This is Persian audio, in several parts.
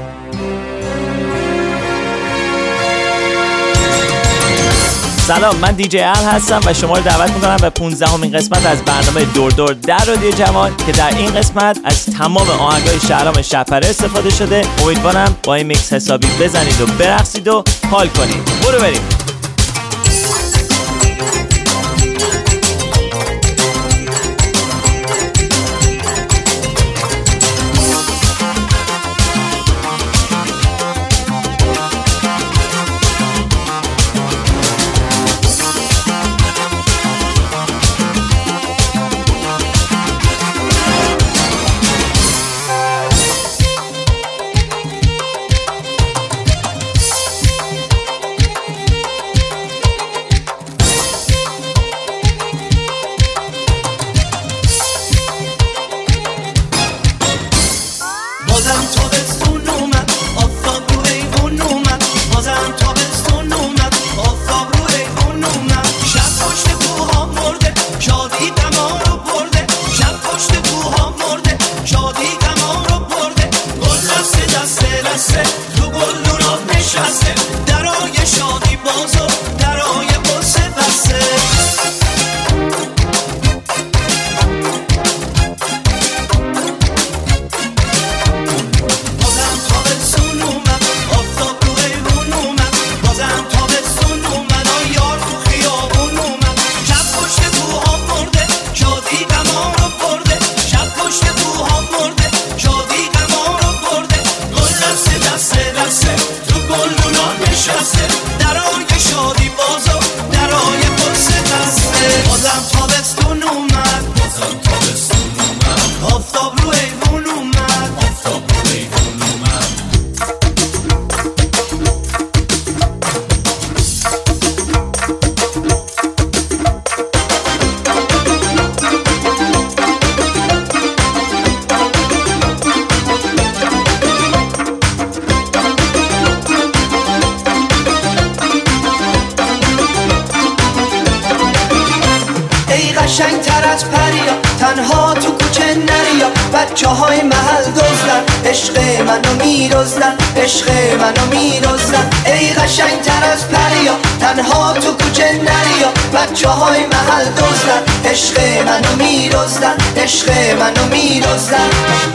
سلام، من دیجی ال هستم و شما رو دعوت میکنم به 15مین قسمت از برنامه دور دور در رادیو جوان که در این قسمت از تمام آهنگای شهرام شب‌پره استفاده شده. امیدوارم با این میکس حسابی بزنید و برقصید و حال کنید. برو بریم. قشنگتر از پریا تنها تو کوچه نریا، بچه های محل دزدن عشق منو میرزدن، عشق منو میرزدن. ای قشنگتر از پریا تنها تو کوچه نریا، بچه های محل دزدن عشق منو میرزدن، عشق منو میرزدن.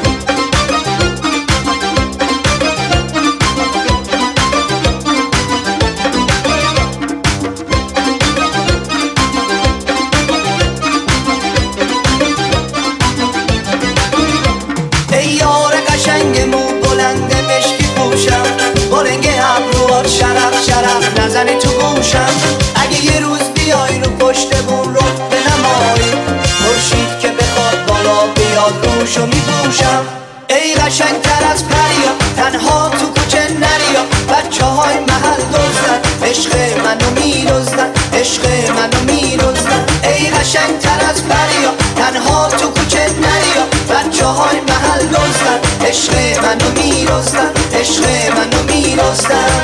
نزنی تو گوشم اگه یه روز بیای رو پشت بون رو بنمایی، خورشید که بخواد بالا بیاد روشو میپوشم. ای قشنگتر از پریا تنها تو کوچه نریا، بچه های محل دزدن عشق منو میرزدن، عشق منو میرزدن. ای قشنگتر از پریا تنها تو کوچه نریا، بچه های محل دزدن عشق منو میرزدن، عشق منو میرزدن.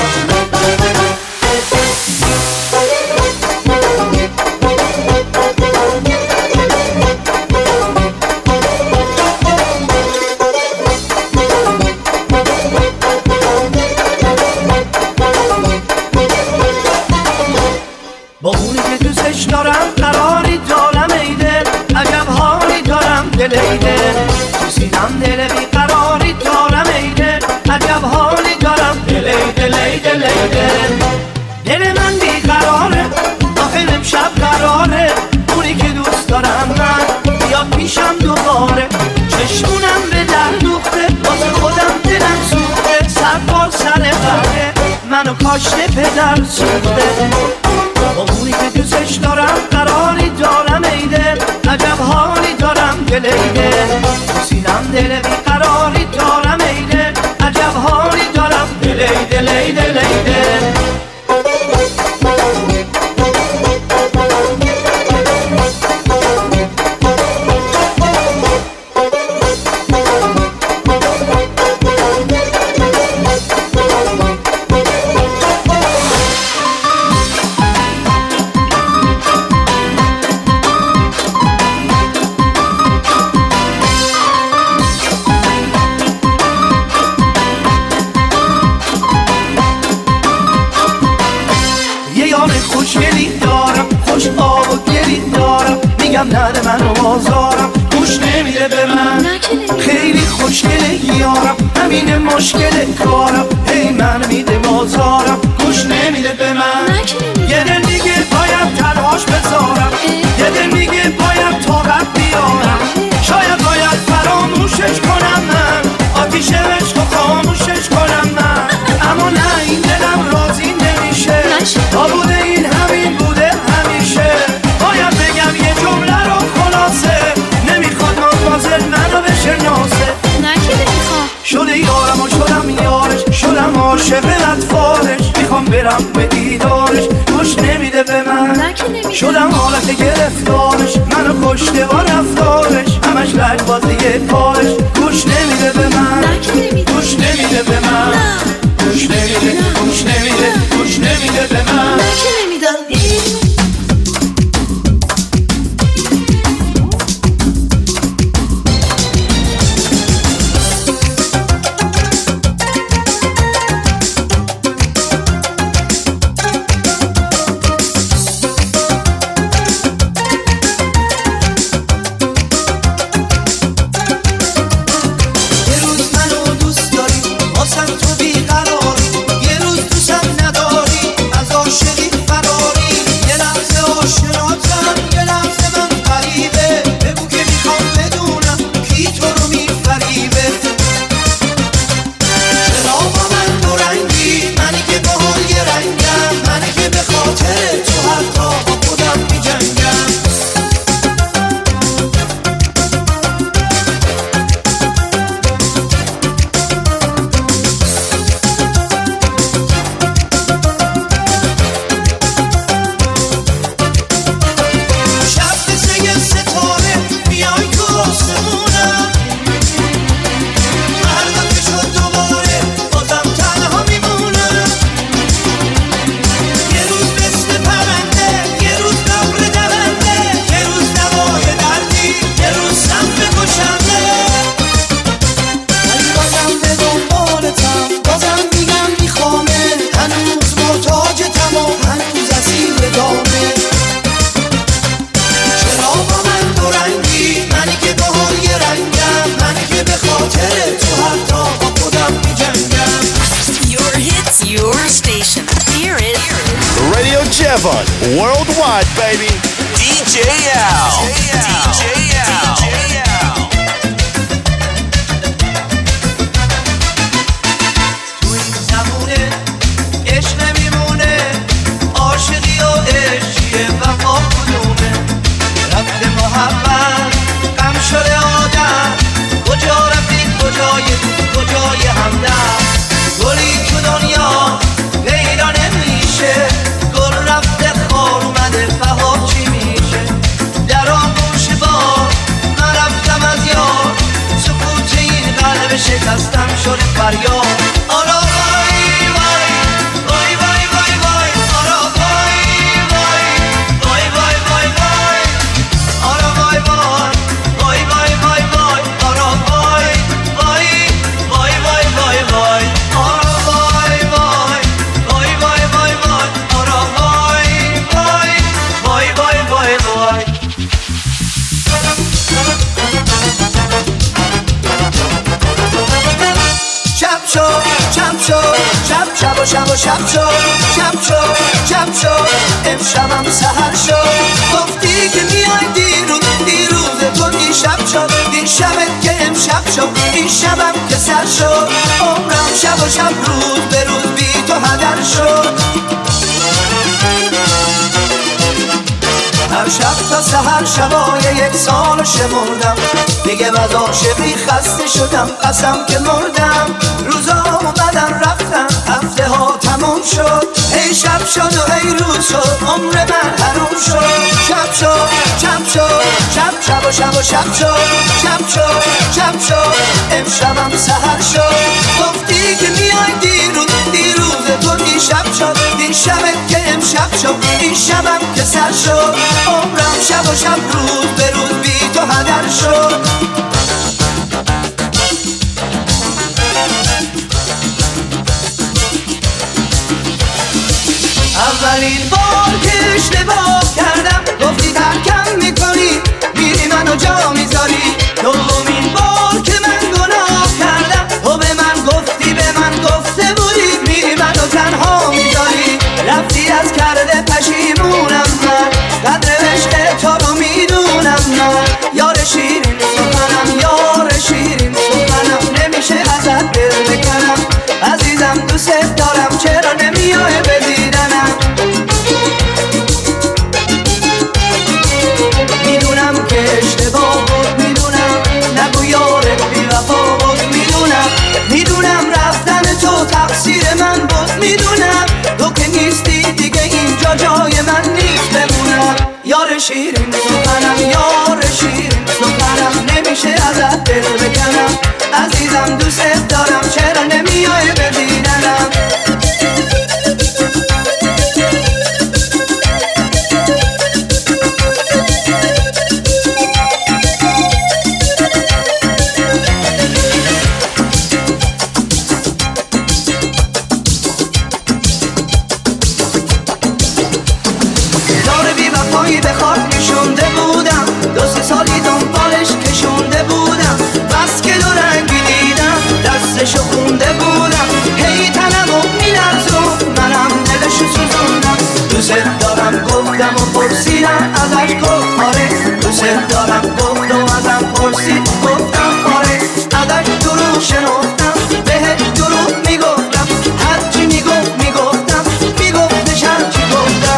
با اونی که دوستش دارم قراری دارم ایده، عجب حالی دارم دل ایده، تو سینم دل بیقراری دارم ایده، عجب حالی دارم دل ایده ایده ایده. دل من بیقراره آخه امشب قراره، اونی که دوست دارم من بیاد پیشم دوباره، چشمونم به در دوخته واسه خودم دلم سوخته، سر بار سر قهره منو کاشته پدر سوخته. با اونی که دوستش دارم قراری دارم ایده، عجب حالی دارم دل ایده، تو سینم دل بیقراری دارم ایده، عجب حالی دارم دل ایده ایده ایده. دلم نده منو بازارم گوش نمیده به من خیلی خوشگله یارم همین مشکل کارم هی من میده بازارم گوش نمیده به من یه دل میگه باید تنهاش بذارم یه دل میگه باید طاقت بیارم شاید باید فراموشش کنم من آتیش عشق و خاموشش کنم من اما نه این دلم راضی نمیشه تا بوده این همین بوده همیشه باید بگم یه جمله رو خلاصه نمیخواد مازل منو بشناسه شده یارم و شدم یارش شدم عاشق اطفالش میخوام برم به دیدارش گوش نمیده به من شدم حالت گرفتارش منو کشته با رفتارش همش لج بازی پارش گوش نمیده به من گوش نمیده به من گوش نمیده گوش نمیده گوش نمیده به من Worldwide, baby. DJ Al. DJ Al. تو این زمونه عشق نمیمونه عاشقی و عشقیه وفا کدومه رفت محبت غم شده آدم کجا رفتید کجای همدم گلی تو دنیا پیدا نمیشه گل رفته خار اومده بهار چی میشه در آغوش بار من رفتم از یار سکوت این قلب شکستم شده فریاد آرا وای وای وای وای وای وای آرا وای وای وای وای وای وای آرا وای وای وای وای وای وای آرا وای وای وای وای وای وای آرا وای وای وای وای وای وای آرا وای وای وای وای وای وای شب شد شب شد شب شب و شب و شب شد شب شد شب شد امشبم سحر شد گفتی که میای دیروز تو دیشب شد این شبت که امشب شد این شبم که سر شد عمرم شب و شب روز به روز بی تو هدر شد هر شب تا سحر شبای یک سال شمردم دیگه از عاشقی خسته شدم قسم که مردم روزا اومدن رفتن هفته ها تموم شد هی شب شد و هی روز شد عمر من حروم شد شب شد شب شد شب شب و شب و شب شد شب شد شب شد امشبم سحر شد گفتی که میای دیروز تو دیشب شد این شبت که امشب شد این شبم که سر شد عمرم شب و شب روز به روز بی تو هدر شد اولین بار که اشتباه کردم گفتی ترکم میکنی منو جا میذاری. دومین بار که من گناه کردم تو به من گفتی، به من گفته بودی میری منو تنها میذاری. رفتی از کرده پشیمونم من، قدر عشق تو رو میدونم من. یار شیرین سخنم، یار شیرین سخنم، نمیشه ازت دل بکنم. عزیزم دوست دارم، چرا نمیای به دیدنم؟ میدونم که اشتباه بود، میدونم نگو یارت بی وفا بود، میدونم میدونم رفتن تو تقصیر من بود، میدونم تو که نیستی دیگه اینجا جای من نیست بمونم. یار شیرین سخنم، یار شیرین سخنم، نمیشه ازت دل بکنم. عزیزم دوست دارم، چرا نمیای به دیدنم؟ یار بی وفایی به خاک نشونده بودم، 2-3 سالی دنبالش کشونده بودم. بس که دو رنگی دیدم دستشو خونده بودم. هی تنمو میلرزون منم دلشو سوزوندم. دوست دارم گفتم و پرسیدم ازش گفت آره. دوست دارم گفت و ازم پرسید گفتم آره. ازش دروغ شنفتم بهش دروغ میگفتم. هرچی میگفت میگفتم، میگفتش هرچی گفتم.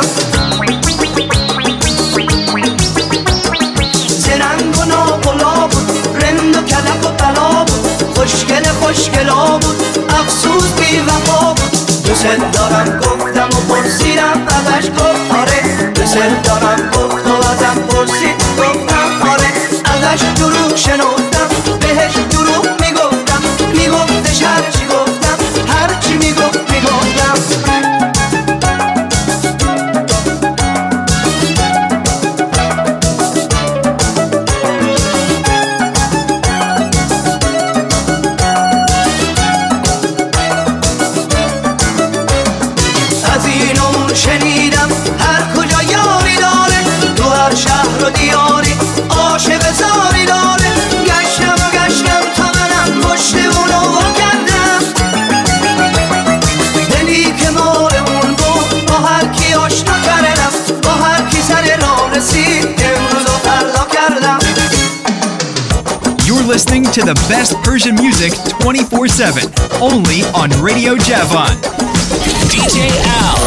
زرنگ و ناقلا بود، رند و کلک و بلا بود. خوشگل خوشگلا بود، افسوس بی وفا بود. دوست دارم گفتم و پرسیدم ازش گفت آره. دوست دارم گفت و ازم پرسید گفتم آره. ازش دروغ شنفتم بهش دروغ میگفتم. میگفتش هرچی گفتم، هرچی میگفت میگفتم. از این اون شنیدم هر کجا یاری داره، تو هر شهر و دیاری عاشق زاری داره. گشتم و گشتم تا منم پشت اونو وا کردم. دلی که مال اون بود با هر کی آشنا کردم. با هر کی سر راه رسید امروز و فردا کردم. You're listening to the best Persian music 24/7, only on Radio Javan. DJ Al.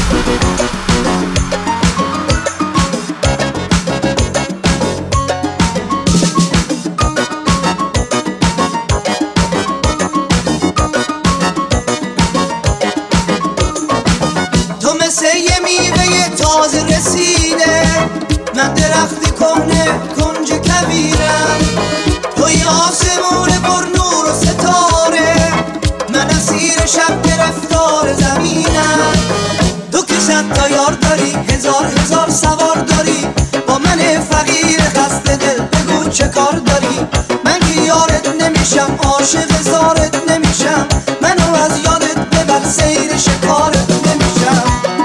تو مثل یه میوه تازه رسیده، من درختی کهنه کنج کبیرم. توی آسمون پر نور و ستاره، من اسیر شب گرفتار زمینم. تو که 100 تا یار داری، هزار سوار داری، با من فقیر خسته دل بگو چه کار داری؟ من که یارت نمیشم، عاشق زارت نمیشم. منو از یادت ببر، سیر شکارت نمیشم.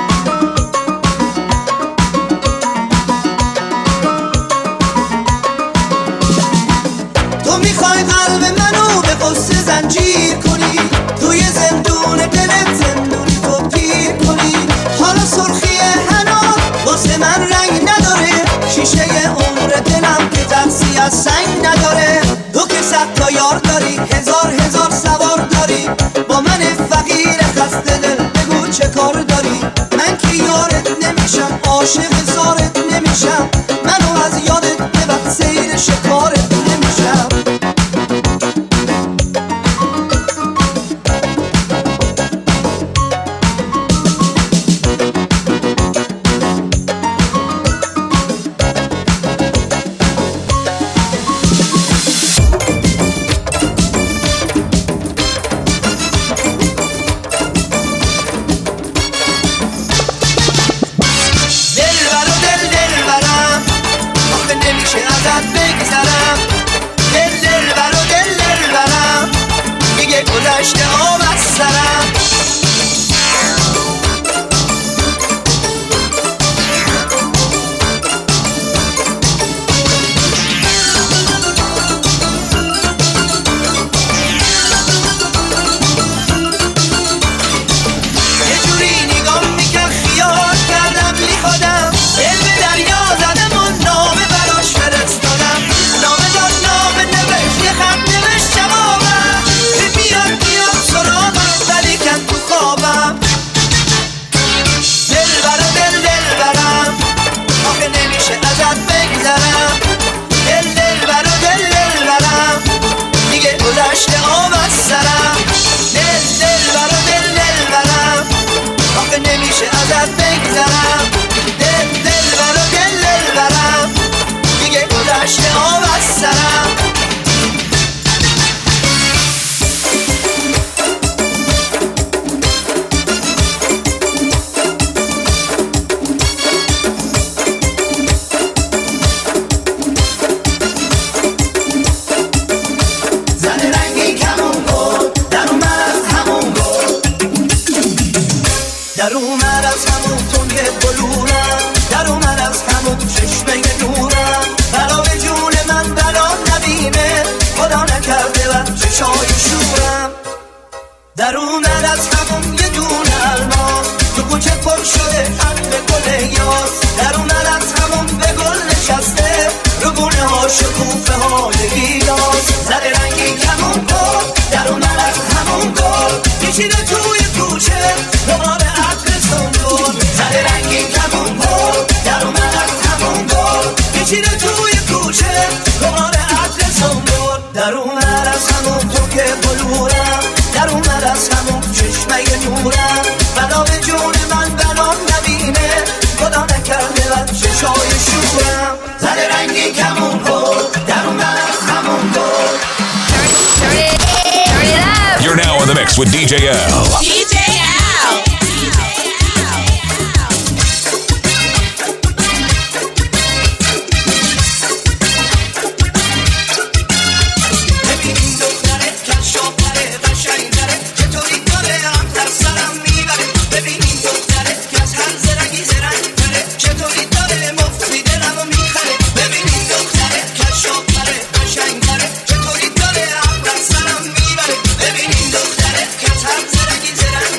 تو میخوای قلب منو به قصه زنجیر کنی، توی زندون دلت زندونی تو پیر کنی. حالا سرخی حنا واسه من رنگ نداره، شیشه عمر دلم که ترسی از سنگ نداره. تو که 100 تا یار داری، هزار سوار داری، با من فقیر خسته دل بگو چه کار داری؟ من که یارت نمیشم، عاشق زارت نمیشم. منو از یادت ببر، سیر شکارت نمیشم. در اومد از همون تنگ بلورم، در اومد از همون چشمه نورم، بلا به جون من بلا نبینه، خدا نکرده و چشای شورم. در اومد از همون یه دون الماس، تو کوچه پر شده عطر گل یاس، در اومد از همون به گل نشسته، رو گونه ها شکوفه های گیلاس، زده رنگی کمون گل، در اومد از همون گل، پیچیده توی کوچه دوباره عطر سنگل، زده رنگی کمون گل، در اومد از همون گل، پیچیده توی کوچه دوباره عطر سنگل. در اومد از همون تو که بلورم، در اومد از همون چشمه نورم، بلا به جون من بلا نبینه، خدا نکرده و چشای شورم، زده رنگی کمون گل، در اومد از همون گل. You're now in the mix with DJ L. DJ L. ببینیم دخترت کشافره قشنگتره، چطوری داره هم در سرم میبره، ببینیم دخترت که از هر زرنگی زرنگتره، چطوری داره مفتی دلمو میخره، ببینیم دخترت کشافره قشنگتره، چطوری داره هم در سرم میبره، ببینیم دخترت که از هر زرنگی زرنگتره.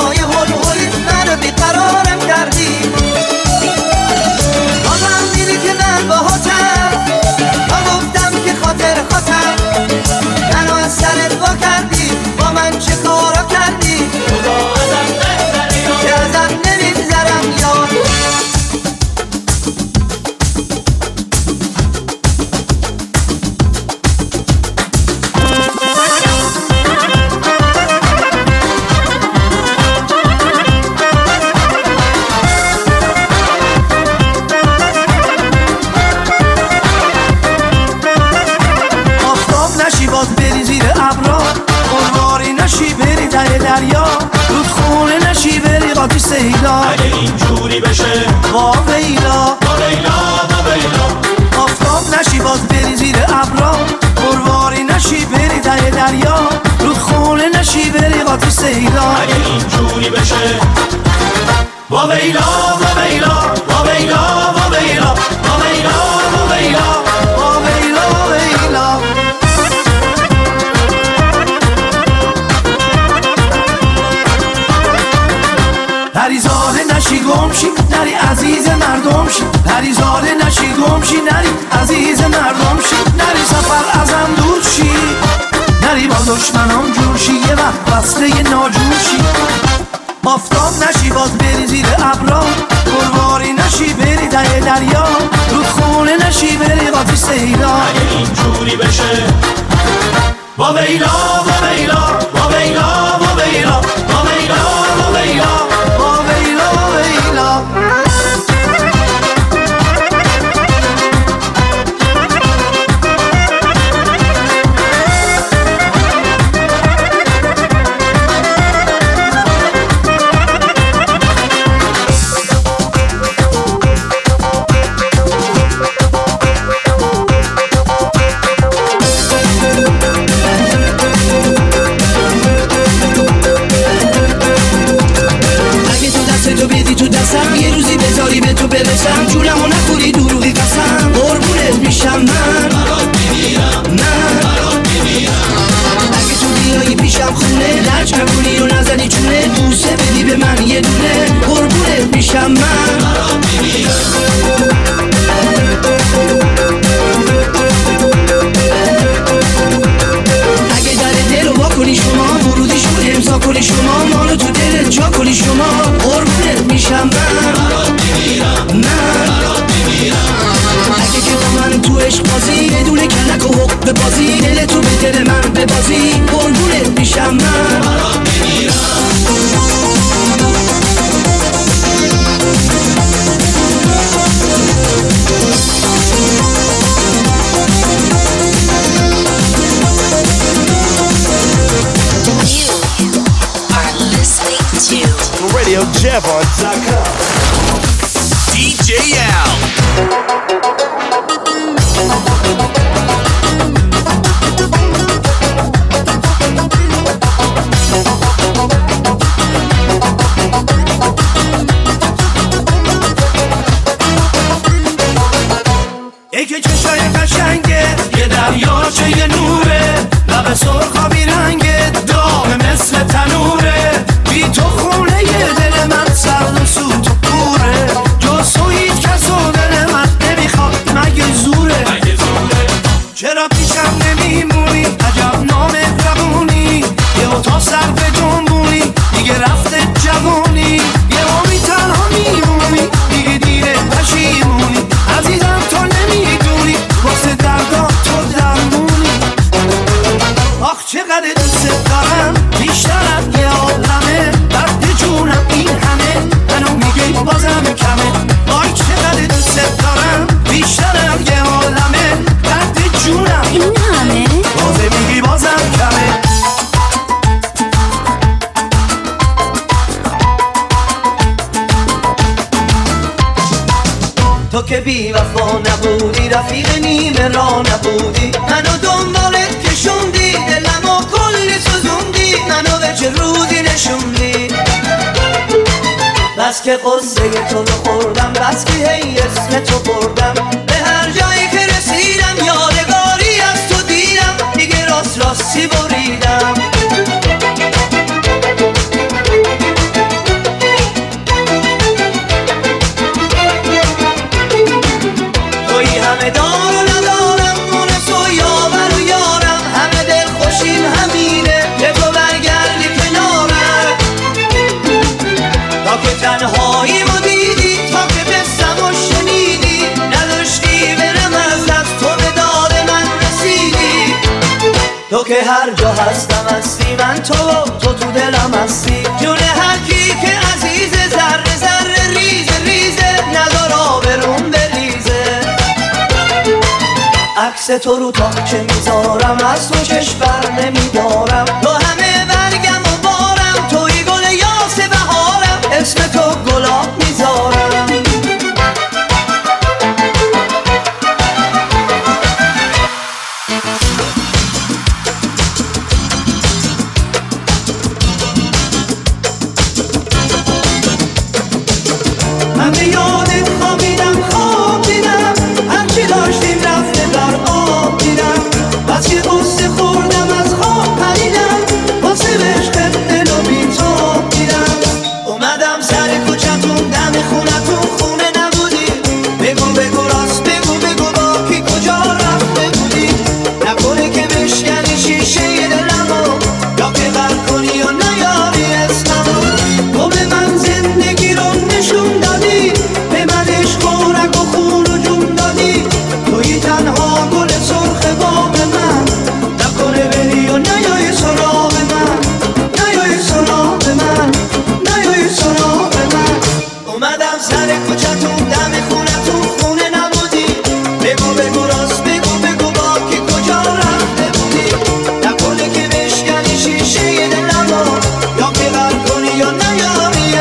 های هول هولیت منو بیقرارم کردی. بازم میری که من باهاتم، تا گفتم که خاطر خاطر منو از سرت وا کردی. با من چه کارا کردی؟ خدا ازم بهتری که ازم نمیگذرم یاد. اگه اینجوری بشه وا ویلا وا ویلا وا ویلا، آفتاب نشی باز بری زیر ابرا، پرواری نشی بری ته دریا، رودخونه نشی بری قاطی سیلا. اگه اینجوری بشه وا ویلا وا ویلا وا ویلا وا ویلا وا ویلا وا ویلا وا ویلا ویلا. پریزاده نشی گمشی نری عزیز مردم شی، پریزاده نشی گمشی نری عزیز مردم شی، نری سفر ازم دور شی، نری با دشمنام جور شی، یه وقت بسته ی ناجور شی. آفتاب نشی باز بری زیر ابرا، پرواری نشی بری ته دریا، رودخونه نشی بری قاطی سیلا. اگه اینجوری بشه وا ویلا وا ویلا وا ویلا وا ویلا وا ویلا وا ویلا وا ویلا ویلا. یه روزی بذاری به تو برسم، جونمو نخوری دروغی قسم، قربونت میشم من برات میمیرم، من برات میمیرم. اگه تو بیایی پیشم خونه لج نکنی و نزنی چونه، بوسه بدی به من یه دونه، قربونت میشم من برات میمیرم. اگه در دل رو وا کنی شما، ورودیشو امضا کنی شما، مانو تو دلت جا کنی شما، قربونت میشم من برات میمیرم، من برات میمیرم. اگه که با من تو عشق بازی یه دونه کلک و حق بازی، دل تو به دل من ببازی، قربونت میشم من برات میمیرم. RadioJevon.com. DJ Al. یکی چشای قشنگه، یه دریاچه یه نوره، لب سرخا بیرنگه، داغ مثل تنوره، بی تو خونه یه دل من سرد و سوت و کوره، جز تو هیچ کس و دل من نمیخواد مگه زوره. چرا پیشم نمیمونی عجب نامهربونی، یه اتاق سر به جنبونی دیگه رفته جوونی، یه امی تنها میمونی دیگه دیره پشیمونی، عزیزم تو نمیدونی واسه دردا تو درمونی. آخ چقدر دوست دارم بیشتر از یه عالمه، درد جونم این همه منو میگی بازم کمه. آی چقدر دوست دارم بیشتر از یه عالمه، درد جونم این همه بازم میگی بازم کمه. تو که بی وفا نبودی، رفیق نیمه را نبودی، منو دنبالت کشوندی، دلمو کلی سوزوندی، منو به چه روزی نشوندی. بس که قصه تو رو خوردم، بس که هی اسم تو بردم، به هر جایی که رسیدم یادگاری از تو دیدم، دیگه راست راستی بریدم. همه دار و ندارم مونس و یاور و یارم همه دل خوشیم همینه که تو برگردی کنارم تا که تنهایی ما دیدی تا که بستم و شنیدی نداشتی برم از دست تو به داد من رسیدی تو که هر جا هستم هستی من تو دلم هستی جون هر کی که عزیزه ذره ذره ریزه ریزه ندار آبروم بریزه عکس تو رو تاچه میذارم از تو چشم بر نمیدارم تو همه برگم و بارم توی گل یاس بهارم اسم تو گلاب میذارم همه یادت خوابیدم هرچی داشتیم رفته در آب دیدم بس که قصه خوردم از خواب پریدم واسه عشقت دل و بی‌تاب دیدم اومدم سر کوچتون دم خونتون خونه نبودی بگو راست بگو با کی کجا رفته بودی نکنه که بشکنی شیشه دلمو یا که غرق کنی و نیاری اسممو تو به من زندگی رو نشون دادی به من عشق و رگ و خون و جون دادی توی تنها گل سرخ باغ من نکنه بری و نیای سراغ من نیای سراغ من نیای سراغ من اومدم سر کوچتون دم خونتون خونه نبودی بگو راست بگو با کی کجا رفته بودی نکنه که بشکنی شیشه دلمو یا که غرق کنی یا نیاری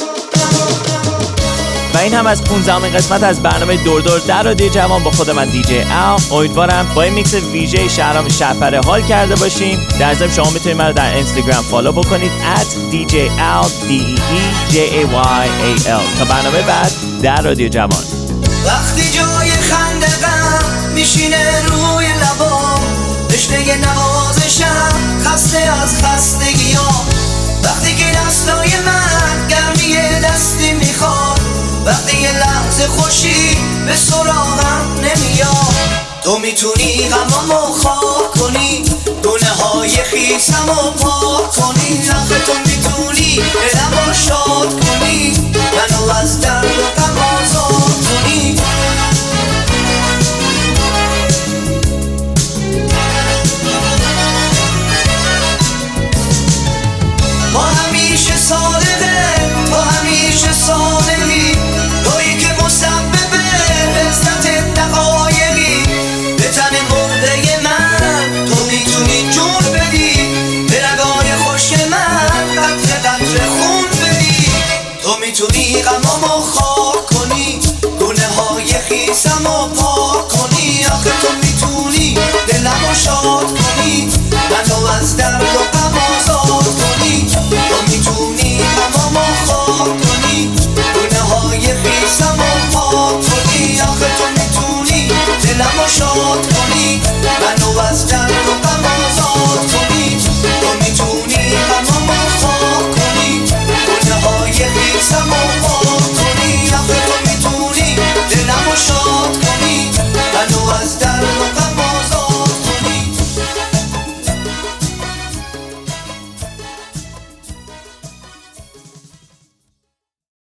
و این هم از 15مین قسمت از برنامه دور در رادیو جوان با خود من دیجی ال. امیدوارم با این میکس ویژه شهرام شهپره حال کرده باشین. در ضمن شما میتونید من رو در اینستاگرام فالو بکنید @DJL DEEJAYAL. تا برنامه بعد در رادیو جوان. وقتی جای خنده غم میشینه روی لبام رشته نوازشم خسته از خستگیام وقتی که دستای من گرمی دستی میخواد وقتی یه لحظه خوشی به سراغم نمیاد تو میتونی غمامو خاک کنی گناه های خیسمو پاک کنی آخه تو میتونی دلمو شاد کنی منو از درد و غم آزاد کنی ما همیشه صادقه تو همیشه صادقی تویی که مسببه لذت دقایقی به تن مرده من تو میتونی جون بدی به رگای خوش من قطره قطره خون بدی تو میتونی غمامو خاک کنی گناه های خیسمو پاک کنی آخه تو میتونی دلمو شاد کنی منو از درد